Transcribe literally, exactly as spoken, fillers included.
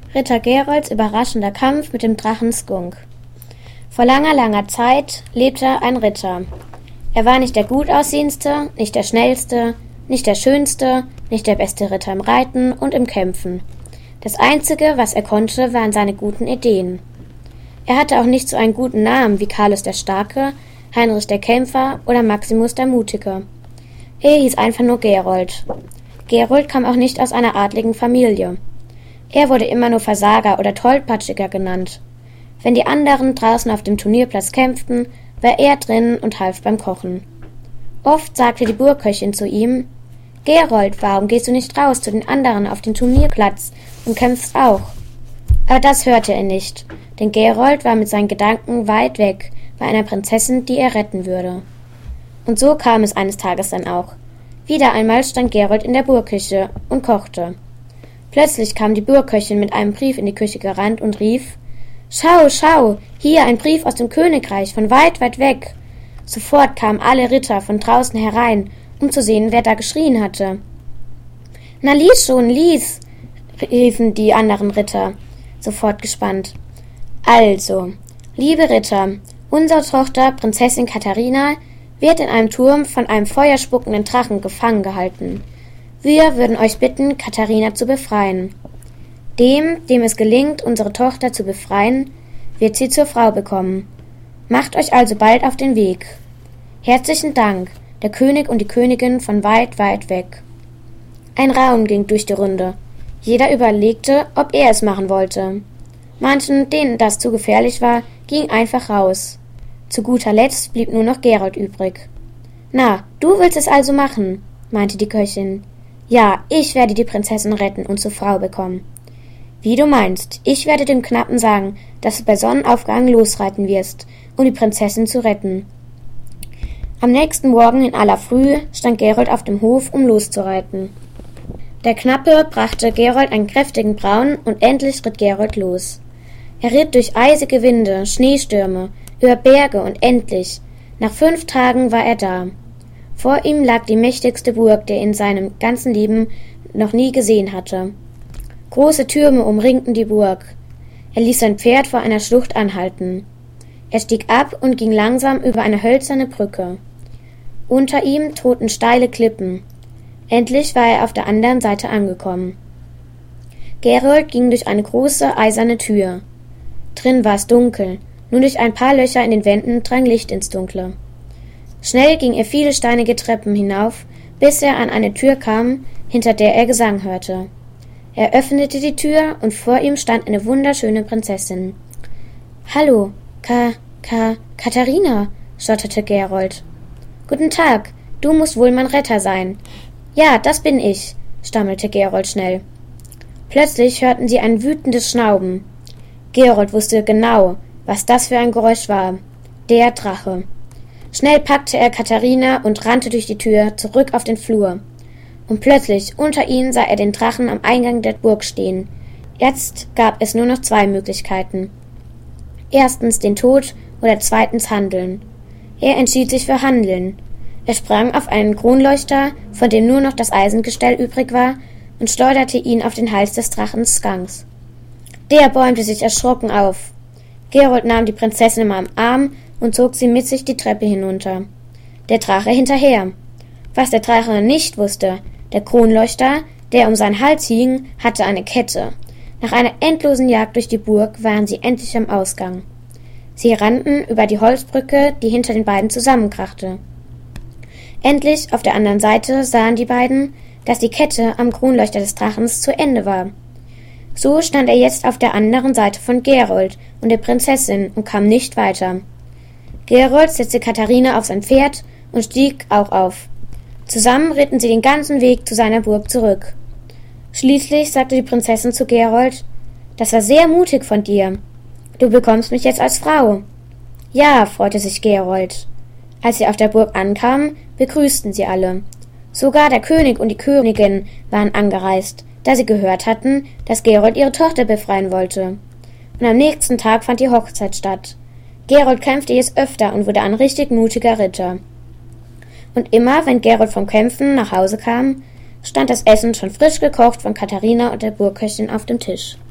Ritter Gerolds überraschender Kampf mit dem Drachen Skunk. Vor langer, langer Zeit lebte ein Ritter. Er war nicht der gutaussehendste, nicht der schnellste, nicht der schönste, nicht der beste Ritter im Reiten und im Kämpfen. Das Einzige, was er konnte, waren seine guten Ideen. Er hatte auch nicht so einen guten Namen wie Karlus der Starke, Heinrich der Kämpfer oder Maximus der Mutige. Er hieß einfach nur Gerold. Gerold kam auch nicht aus einer adligen Familie. Er wurde immer nur Versager oder Tollpatschiger genannt. Wenn die anderen draußen auf dem Turnierplatz kämpften, war er drinnen und half beim Kochen. Oft sagte die Burgköchin zu ihm: »Gerold, warum gehst du nicht raus zu den anderen auf den Turnierplatz und kämpfst auch?« Aber das hörte er nicht, denn Gerold war mit seinen Gedanken weit weg bei einer Prinzessin, die er retten würde. Und so kam es eines Tages dann auch. Wieder einmal stand Gerold in der Burgküche und kochte. Plötzlich kam die Burgköchin mit einem Brief in die Küche gerannt und rief: »Schau, schau, hier ein Brief aus dem Königreich, von weit, weit weg!« Sofort kamen alle Ritter von draußen herein, um zu sehen, wer da geschrien hatte. »Na, lies schon, lies!« riefen die anderen Ritter, sofort gespannt. »Also, liebe Ritter, unsere Tochter, Prinzessin Katharina, wird in einem Turm von einem feuerspuckenden Drachen gefangen gehalten. Wir würden euch bitten, Katharina zu befreien. Dem, dem es gelingt, unsere Tochter zu befreien, wird sie zur Frau bekommen. Macht euch also bald auf den Weg. Herzlichen Dank, der König und die Königin von weit, weit weg.« Ein Raunen ging durch die Runde. Jeder überlegte, ob er es machen wollte. Manchen, denen das zu gefährlich war, ging einfach raus. Zu guter Letzt blieb nur noch Gerold übrig. »Na, du willst es also machen«, meinte die Köchin. »Ja, ich werde die Prinzessin retten und zur Frau bekommen.« »Wie du meinst, ich werde dem Knappen sagen, dass du bei Sonnenaufgang losreiten wirst, um die Prinzessin zu retten.« Am nächsten Morgen in aller Frühe stand Gerold auf dem Hof, um loszureiten. Der Knappe brachte Gerold einen kräftigen Brauen und endlich ritt Gerold los. Er ritt durch eisige Winde, Schneestürme, über Berge und endlich, nach fünf Tagen war er da. Vor ihm lag die mächtigste Burg, die er in seinem ganzen Leben noch nie gesehen hatte. Große Türme umringten die Burg. Er ließ sein Pferd vor einer Schlucht anhalten. Er stieg ab und ging langsam über eine hölzerne Brücke. Unter ihm drohten steile Klippen. Endlich war er auf der anderen Seite angekommen. Gerold ging durch eine große eiserne Tür. Drin war es dunkel, nur durch ein paar Löcher in den Wänden drang Licht ins Dunkle. Schnell ging er viele steinige Treppen hinauf, bis er an eine Tür kam, hinter der er Gesang hörte. Er öffnete die Tür und vor ihm stand eine wunderschöne Prinzessin. »Hallo, Ka, Ka, Katharina«, stotterte Gerold. »Guten Tag, du musst wohl mein Retter sein.« »Ja, das bin ich«, stammelte Gerold schnell. Plötzlich hörten sie ein wütendes Schnauben. Gerold wusste genau, was das für ein Geräusch war. Der Drache. Schnell packte er Katharina und rannte durch die Tür zurück auf den Flur. Und plötzlich unter ihnen sah er den Drachen am Eingang der Burg stehen. Jetzt gab es nur noch zwei Möglichkeiten. Erstens den Tod oder zweitens Handeln. Er entschied sich für Handeln. Er sprang auf einen Kronleuchter, von dem nur noch das Eisengestell übrig war, und schleuderte ihn auf den Hals des Drachens Skanks. Der bäumte sich erschrocken auf. Gerold nahm die Prinzessin am Arm und zog sie mit sich die Treppe hinunter. Der Drache hinterher. Was der Drache nicht wusste: Der Kronleuchter, der um seinen Hals hing, hatte eine Kette. Nach einer endlosen Jagd durch die Burg waren sie endlich am Ausgang. Sie rannten über die Holzbrücke, die hinter den beiden zusammenkrachte. Endlich, auf der anderen Seite, sahen die beiden, dass die Kette am Kronleuchter des Drachens zu Ende war. So stand er jetzt auf der anderen Seite von Gerold und der Prinzessin und kam nicht weiter. Gerold setzte Katharina auf sein Pferd und stieg auch auf. Zusammen ritten sie den ganzen Weg zu seiner Burg zurück. Schließlich sagte die Prinzessin zu Gerold: »Das war sehr mutig von dir. Du bekommst mich jetzt als Frau.« »Ja«, freute sich Gerold. Als sie auf der Burg ankamen, begrüßten sie alle. Sogar der König und die Königin waren angereist, da sie gehört hatten, dass Gerold ihre Tochter befreien wollte. Und am nächsten Tag fand die Hochzeit statt. Gerold kämpfte jetzt öfter und wurde ein richtig mutiger Ritter. Und immer, wenn Gerold vom Kämpfen nach Hause kam, stand das Essen schon frisch gekocht von Katharina und der Burgköchin auf dem Tisch.